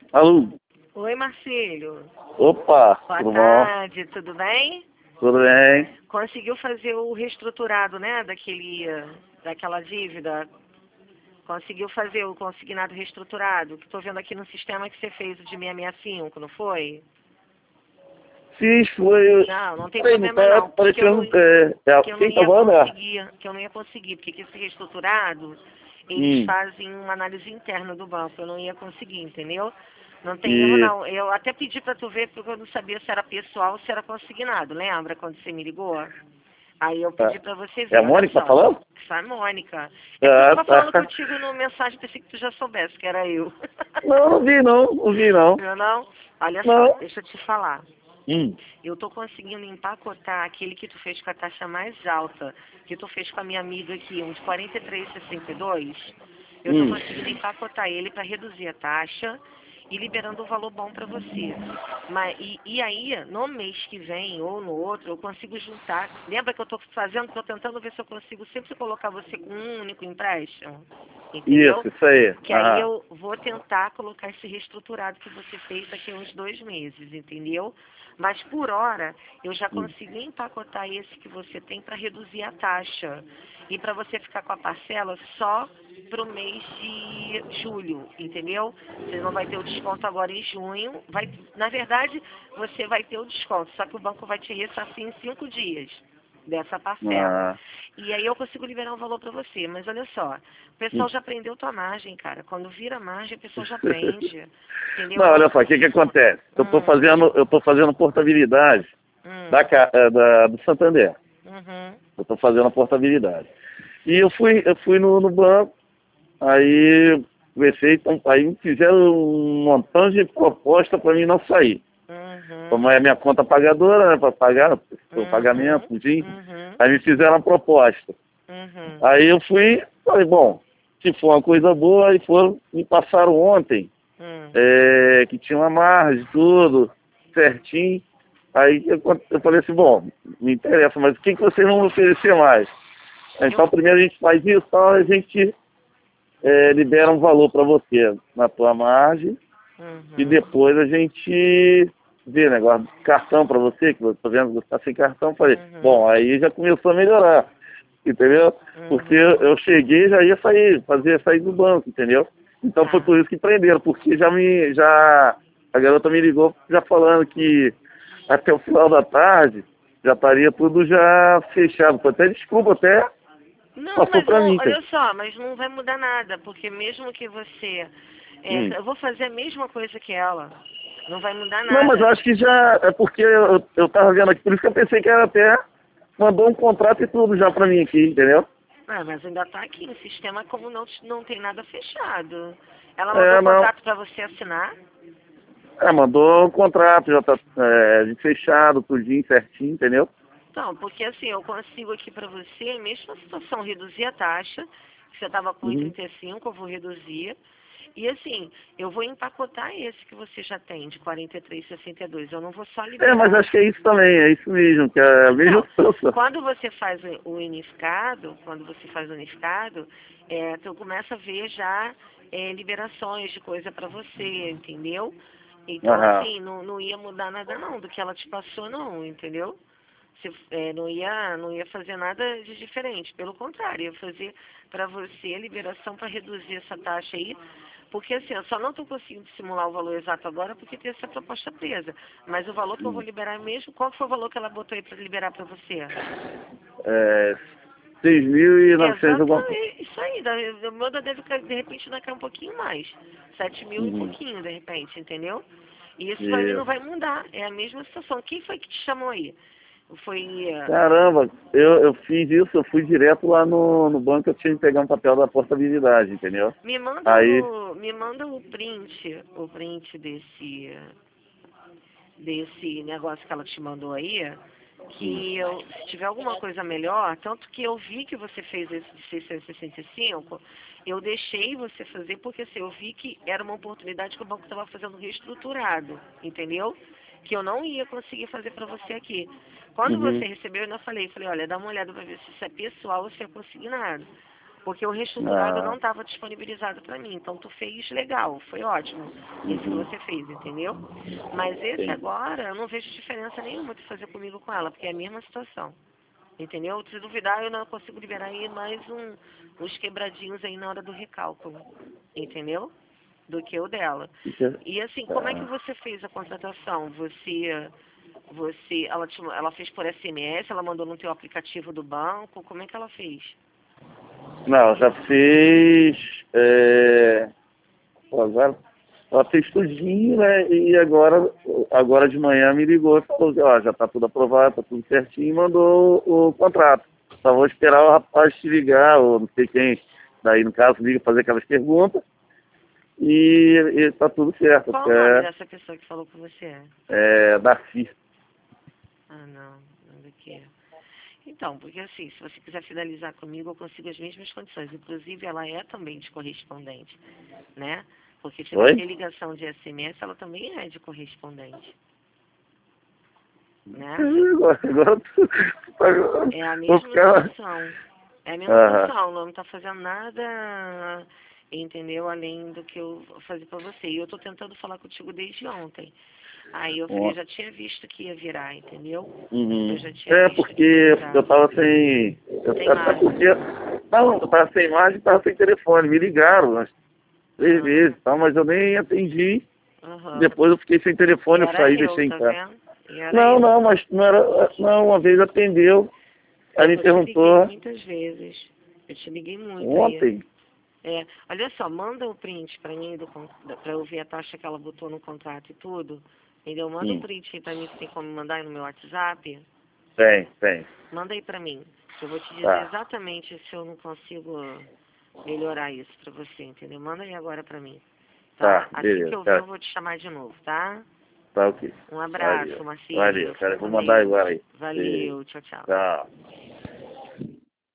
Alô? Oi, Marcílio. Opa, Boa tudo bom? tarde, tudo bem? Tudo bem? Conseguiu fazer o reestruturado, né, daquela dívida? Conseguiu fazer o consignado reestruturado? Que estou vendo aqui no sistema que você fez o de 665, não foi? Fiz, foi. Não, não tem Sei, não problema tá não, porque eu parecendo. não, que eu não Quem tá ia falando? conseguir, que eu não ia conseguir, porque esse reestruturado, eles Hum, fazem uma análise interna do banco, eu não ia conseguir, entendeu? Não tem erro e. não. Eu até pedi para tu ver porque eu não sabia se era pessoal ou se era consignado, lembra quando você me ligou? Aí eu pedi para você É a ver, olha Mônica que tá só. falando? Isso é a Mônica. É porque eu Ah, tava falando tá. contigo no mensagem, pensei que tu já soubesse que era eu. Não, não vi não, não vi não. Viu não? Olha só, Não. deixa eu te falar. Hum, Eu tô conseguindo empacotar aquele que tu fez com a taxa mais alta, que tu fez com a minha amiga aqui, um de 43,62. Eu tô hum. conseguindo empacotar ele para reduzir a taxa e liberando um valor bom para você. E aí, no mês que vem ou no outro, eu consigo juntar. Lembra que eu tô fazendo, tô tentando ver se eu consigo sempre colocar você com um único empréstimo? Entendeu? Isso aí. Que aí Aham. eu vou tentar colocar esse reestruturado que você fez daqui a uns 2 meses, entendeu? Mas por hora eu já Hum. consigo empacotar esse que você tem para reduzir a taxa. E para você ficar com a parcela só para o mês de julho, entendeu? Você não vai ter o desconto agora em junho. Na verdade, você vai ter o desconto, só que o banco vai te ressarcir em 5 dias dessa parcela. Ah. E aí eu consigo liberar um valor para você. Mas olha só, o pessoal Hum. já prendeu tua margem, cara. Quando vira margem, a pessoa já prende. Entendeu? Não, olha só, o que que acontece? Hum, Eu tô fazendo portabilidade hum, do Santander. uhum, Eu tô fazendo a portabilidade. E eu fui no banco. Aí conversei, então, aí fizeram um montão de proposta para mim não sair. uhum, Como é minha conta pagadora, né, para pagar o pagamento, uhum, tudinho, uhum, aí me fizeram a proposta. uhum. Aí eu fui, falei, bom, se for uma coisa boa, aí foram, me passaram ontem, Hum. que tinha uma margem, tudo, certinho. Aí eu falei assim, bom, me interessa, mas o que vocês vão me oferecer mais? Eu, Então primeiro a gente faz isso, tal, a gente libera um valor para você na tua margem e uhum, depois a gente vê negócio de cartão para você, que eu tô vendo que você está sem cartão. Falei, uhum, bom, aí já começou a melhorar, entendeu? Porque uhum. eu cheguei e já ia sair do banco, entendeu? Então foi Tá. por isso que prenderam, porque a garota me ligou já falando que até o final da tarde já estaria tudo já fechado. Foi até desculpa, até Não, passou mas para não, mim, cara. olha só, mas não vai mudar nada, porque mesmo que você. Hum. Eu vou fazer a mesma coisa que ela. Não vai mudar Não, mas eu nada. acho que já é porque eu tava vendo aqui, por isso que eu pensei que ela até mandou um contrato e tudo já pra mim aqui, entendeu? Ah, mas ainda tá aqui no sistema como não tem nada fechado. Ela mandou É, o não. contrato para você assinar? Mandou um contrato, já tá fechado, tudinho, certinho, entendeu? Não, porque assim, eu consigo aqui para você, mesma situação, reduzir a taxa, que você estava com Uhum. 1,35, eu vou reduzir. E assim, eu vou empacotar esse que você já tem, de 43,62. Eu não vou só Mas liberar. acho que é isso também, é isso mesmo, que é a mesma Então, situação. quando você faz o unificado, tu começa a ver já liberações de coisa para você, entendeu? Então, Aham. assim, não ia mudar nada não, do que ela te passou não, entendeu? Não ia fazer nada de diferente, pelo contrário, ia fazer para você a liberação para reduzir essa taxa aí, porque assim, eu só não estou conseguindo simular o valor exato agora porque tem essa proposta presa, mas o valor que eu vou liberar mesmo, qual foi o valor que ela botou aí para liberar para você? É, 6.900 alguma coisa. Exatamente, isso aí, o meu deve de repente vai cair um pouquinho mais, 7.000 e Uhum. pouquinho de repente, entendeu? E isso para mim não Isso. vai mudar, é a mesma situação. Quem foi que te chamou aí? Foi. Caramba, eu fiz isso, eu fui direto lá no banco, eu tinha que pegar um papel da portabilidade, entendeu? Aí, Me manda o print desse negócio que ela te mandou aí, hum, se tiver alguma coisa melhor, tanto que eu vi que você fez esse de 665, eu deixei você fazer porque assim, eu vi que era uma oportunidade que o banco estava fazendo reestruturado, entendeu? Que eu não ia conseguir fazer para você aqui. Quando uhum, você recebeu, eu ainda falei, olha, dá uma olhada para ver se isso é pessoal ou se é consignado. Porque o reestruturado Ah, não estava disponibilizado para mim. Então tu fez legal, foi ótimo. Esse que você fez, entendeu? Mas esse sim. agora, eu não vejo diferença nenhuma de fazer comigo com ela, porque é a mesma situação. Entendeu? Se duvidar, eu não consigo liberar aí mais uns quebradinhos aí na hora do recálculo. Entendeu? Do que o dela. Fica- E assim, como é que ah. você fez a contratação? Ela fez por SMS, ela mandou no teu aplicativo do banco, como é que ela fez? Não, já fez. Pô, agora, ela fez tudinho, né? E agora de manhã me ligou e falou que ó, já está tudo aprovado, está tudo certinho e mandou o contrato. Só vou esperar o rapaz te ligar, ou não sei quem, daí no caso liga fazer aquelas perguntas e tá tudo certo. Qual Porque o nome dessa pessoa que falou com você? Darcy. Ah, não do que. Então, porque assim, se você quiser finalizar comigo, eu consigo as mesmas condições. Inclusive, ela é também de correspondente, né? Porque se vai Oi? ter ligação de SMS, ela também é de correspondente, né? Agora É a vou mesma ficar. situação. É a mesma Ah, situação. Ela não está fazendo nada, entendeu? Além do que eu fazer para você. E eu estou tentando falar contigo desde ontem. Aí eu falei, eu já tinha visto que ia virar, entendeu? Eu uhum. já tinha visto que ia Porque virar. eu tava sem. Sem Até imagem. porque. Não, eu tava sem imagem e tava sem telefone. Me ligaram umas 3 vezes, Aham. tá? Mas eu nem atendi. Aham. Depois eu fiquei sem E telefone, eu era saí, eu, deixei em tá casa. vendo? E era Não, eu. não, mas não era. Não, uma vez atendeu. Aí me Eu te liguei perguntou muitas vezes. Eu te liguei muito aí. ontem. É, olha só, manda o print pra mim pra eu ver a taxa que ela botou no contrato e tudo. Entendeu? Manda o Sim, print aí pra mim, você tem como me mandar aí no meu WhatsApp? tem. Manda aí pra mim. Que eu vou te dizer Tá, exatamente se eu não consigo melhorar isso pra você, entendeu? Manda aí agora pra mim. Tá? tá, Assim que beleza. eu ver, Tá, eu vou te chamar de novo, tá? tá ok. Um Valeu. abraço, Marcílio. Valeu, Fica cara. com Vou mandar Deus. agora aí. Valeu, tchau, tchau. Tchau.